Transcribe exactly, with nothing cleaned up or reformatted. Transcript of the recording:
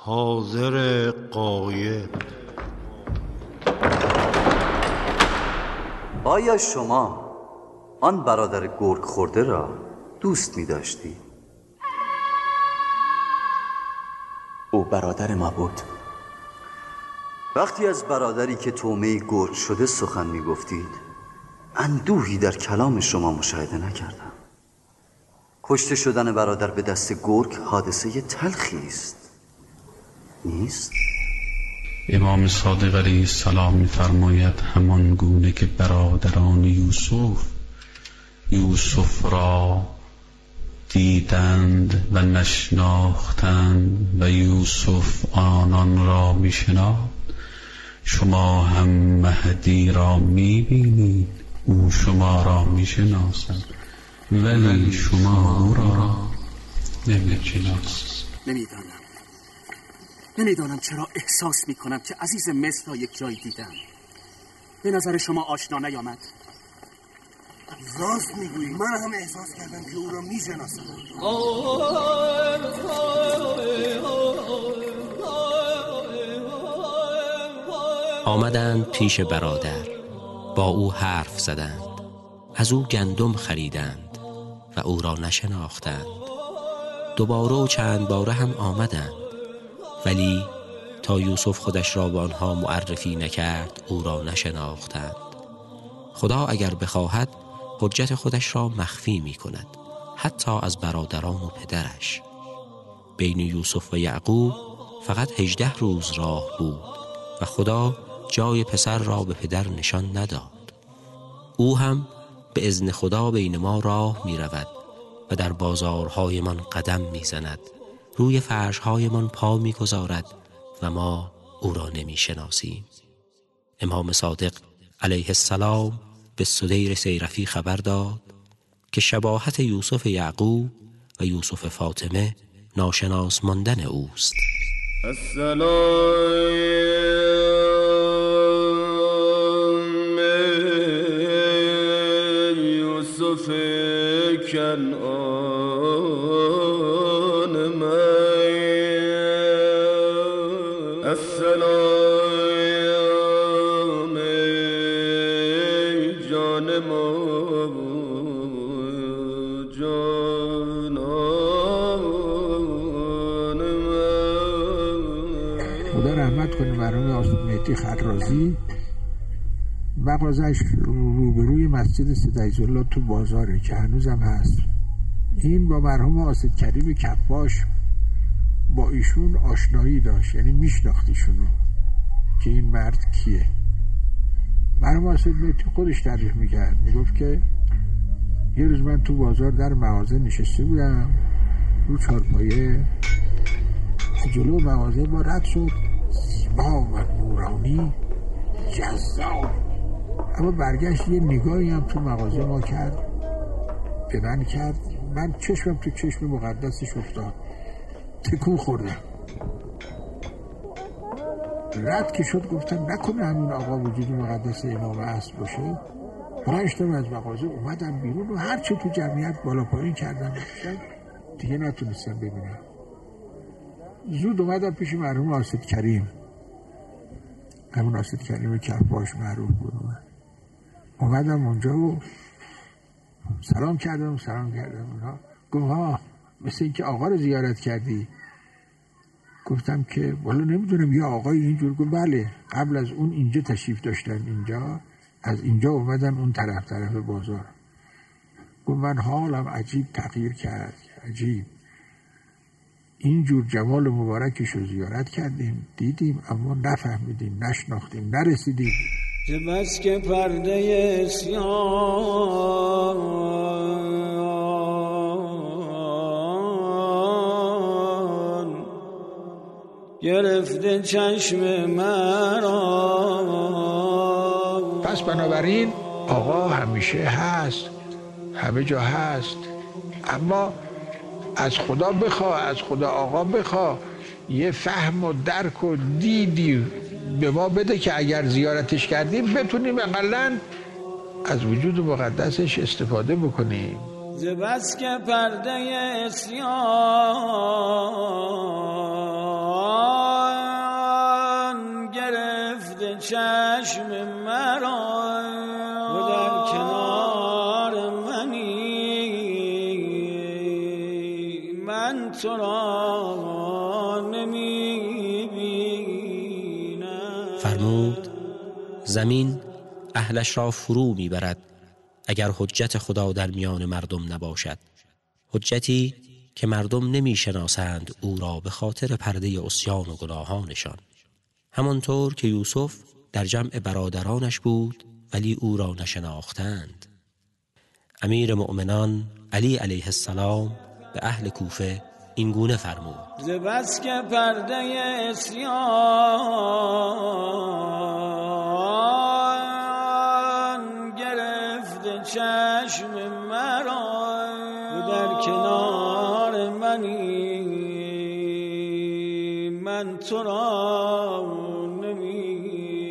حاضر غایب. آیا شما آن برادر گرگ خورده را دوست می داشتی؟ او برادر ما بود. وقتی از برادری که طعمه گرگ شده سخن می گفتید، اندوهی در کلام شما مشاهده نکردم. کشته شدن برادر به دست گرگ حادثه تلخی است، نیست؟ امام صادق علیه السلام می‌فرماید همان گونه که برادران یوسف یوسف را دیدند و نشناختند و یوسف آنان را می‌شناخت، شما هم مهدی را می‌بینید، او شما را می‌شناسد ولی شما او را نمی‌شناسید. نمیدانم نمیدانم چرا احساس میکنم که عزیز مصر را یک جایی دیدم. به نظر شما آشنا نیامد؟ راست میگویی، من هم احساس کردم که او را میشناسم. آمدند پیش برادر، با او حرف زدند، از او گندم خریدند و او را نشناختند. دوباره و چند باره هم آمدند، ولی تا یوسف خودش را به آنها معرفی نکرد او را نشناختند. خدا اگر بخواهد حجت خودش را مخفی می کند، حتی از برادران و پدرش. بین یوسف و یعقوب فقط هجده روز راه بود و خدا جای پسر را به پدر نشان نداد. او هم به اذن خدا بین ما راه می رود و در بازارهایمان قدم می زند، روی فرشهایمان پا می گذارد و ما او را نمی شناسیم. امام صادق علیه السلام به سدیر سیرفی خبر داد که شباهت یوسف یعقوب و یوسف فاطمه ناشناس ماندن اوست. السلام یوسف کنعان من، السلام جان ما جانان من. خدا رحمت کنه مرحوم آستاذ مهدی خرازی. مغازش روبروی مسجد سید عیزالله تو بازاره که هنوزم هست. این با مرحوم آستاذ کریم کفاش با ایشون آشنایی داشت، یعنی میشناختیشونو که این مرد کیه. مرحوم آستاذ مهدی خودش تعریف میکرد، میگفت که یه روز من تو بازار در مغازه نشسته بودم رو چارپایه، جلو مغازه با رد شد، زیبا و نورانی جذاب، اما برگشت یه نگاهی هم تو مغازه ما کرد، به من کرد، من چشمم تو چشم مقدسش افتاد، تکون خوردم. رد که شد گفتم نکنه همین آقا وجود مقدس امام عصر باشه. رشتم از مغازه اومدم بیرون و هرچه تو جمعیت بالا پایین کردم دیگه نتونستم ببینم. زود اومدم پیش مرحوم آستاذ کریم، همون آستاذ کریم کفاش معروف بود. اومدم اونجا و سلام کردم سلام کردم اونا. گفت ها مثل این که آقا رو زیارت کردی. گفتم که والا نمیدونم یا آقای اینجور. گفت بله، قبل از اون اینجا تشریف داشتن، اینجا از اینجا اومدن اون طرف طرف بازار. گفت من حالم عجیب تغییر کرد، عجیب. اینجور جمال مبارکش رو زیارت کردیم، دیدیم، اما نفهمیدیم، نشناختیم، نرسیدیم. چه بس که پرده اسیان گرفته چشم مرا. پس بنابراین آقا همیشه هست، همه جا هست، اما از خدا بخوا، از خدا آقا بخوا، یه فهم و درک و دیدی به ما بده که اگر زیارتش کردیم بتونیم اقلن از وجود مقدسش استفاده بکنیم. ز بس که پرده اسیان چشم مرا و در کنار منی، من تو را نمی بینم. فرمود زمین اهلش را فرو میبرد اگر حجت خدا در میان مردم نباشد، حجتی که مردم نمیشناسند او را به خاطر پرده عصیان و گناهانشان، همانطور که یوسف در جمع برادرانش بود ولی او را نشناختند. امیر مؤمنان علی علیه السلام به اهل کوفه این گونه فرمود: ز بس که پرده عصیان گرفت چشم مرا و در کنار منی، من تو را نمی